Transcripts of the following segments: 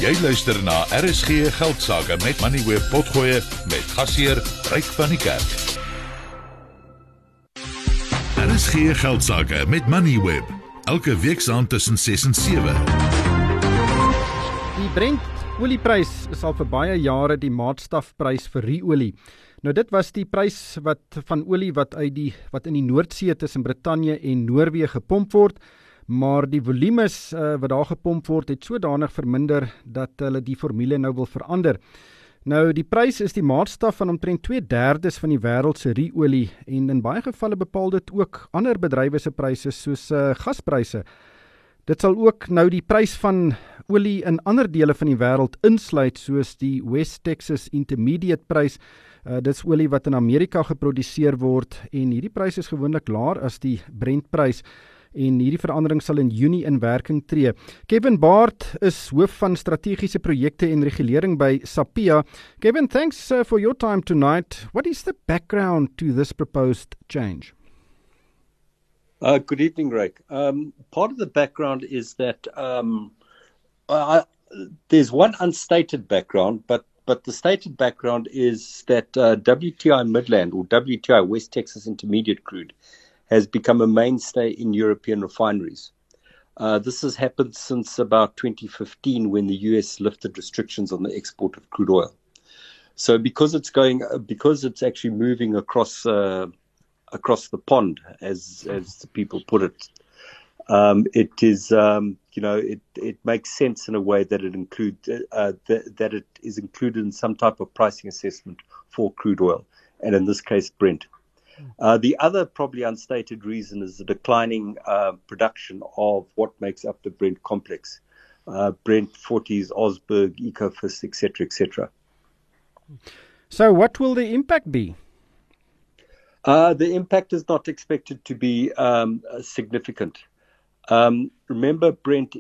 Jy luister na RSG Geldsaake met Moneyweb Potgoe met gasheer Ryk van die Kerk. RSG Geldsaake met Moneyweb. Elke week saam tussen 6 en 7. Die Brent olieprys is al vir baie jare die maatstafprys vir ruolie. Nou dit was die prys van olie wat in die Noordsee tussen Brittanje en Noorwe gepomp word. Maar die volumes wat daar gepomp word, het sodanig verminder dat hulle die formule nou wil verander. Nou die prys is die maatstaf van omtrent 2/3 van die wêreld se ruolie en in baie gevalle bepaal dit ook ander bedrywe se pryse soos gaspryse. Dit sal ook nou die prys van olie in ander dele van die wêreld insluit soos die West Texas Intermediate prys. Dit is olie wat in Amerika geproduseer word en hierdie prys is gewoonlik laer as die Brentprys. En hierdie verandering sal in Junie in werking tree. Kevin Baard is hoof van strategiese projekte en regulering by SAPIA. Kevin, thanks for your time tonight. What is the background to this proposed change? Good evening, Rick. Part of the background is that there's one unstated background, but the stated background is that WTI Midland or WTI West Texas Intermediate crude has become a mainstay in European refineries. This has happened since about 2015 when the US lifted restrictions on the export of crude oil. So because it's actually moving across the pond, as the people put it, it makes sense in a way that that it is included in some type of pricing assessment for crude oil, and in this case, Brent. The other probably unstated reason is the declining production of what makes up the Brent complex. Brent, Forties, Osberg, Ecofis, etc., etc. So what will the impact be? The impact is not expected to be significant. Remember, Brent,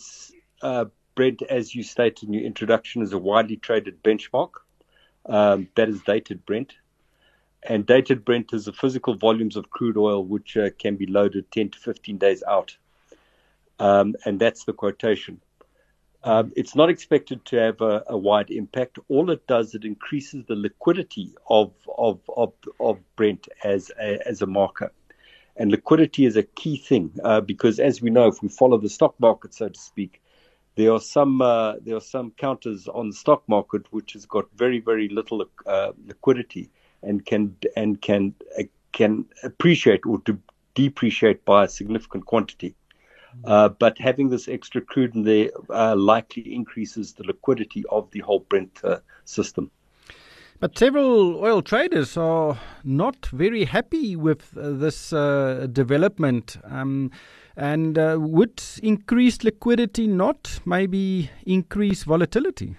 as you stated in your introduction, is a widely traded benchmark. That is dated Brent. And dated Brent is the physical volumes of crude oil which can be loaded 10 to 15 days out. And that's the quotation. It's not expected to have a wide impact. All it does, it increases the liquidity of Brent as a marker. And liquidity is a key thing because, as we know, if we follow the stock market, so to speak, there are some counters on the stock market which has got very, very little liquidity and can appreciate or depreciate by a significant quantity. But having this extra crude in there likely increases the liquidity of the whole Brent system. But several oil traders are not very happy with this development. And would increased liquidity not maybe increase volatility?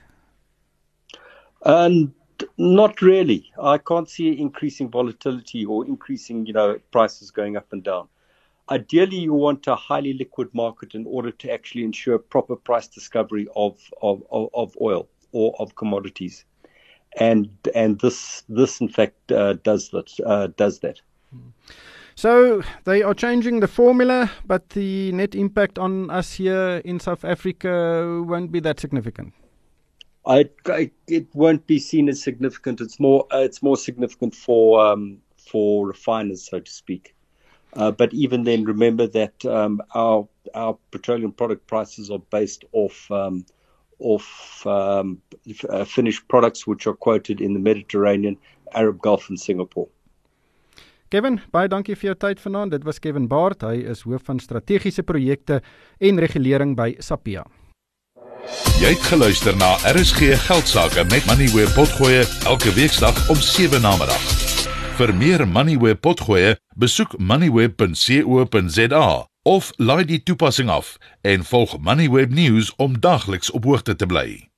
Not really. I can't see increasing volatility or increasing, prices going up and down. Ideally, you want a highly liquid market in order to actually ensure proper price discovery of oil or of commodities, and this in fact does that. So they are changing the formula, but the net impact on us here in South Africa won't be that significant. It won't be seen as significant. It's more significant for refiners, so to speak. But even then, remember that our petroleum product prices are based off finished products which are quoted in the Mediterranean, Arab Gulf and Singapore. Kevin, baie dankie vir jou tyd vanaand. Dit was Kevin Baard. Hy is hoof van strategiese projekte en regulering by SAPIA. Jy het geluister na RSG Geldsaake met Moneyweb Potgoe elke weeksdag om 7 namiddag. Vir meer Moneyweb Potgoe, besoek moneyweb.co.za of laai die toepassing af en volg Moneyweb News om dagliks op hoogte te bly.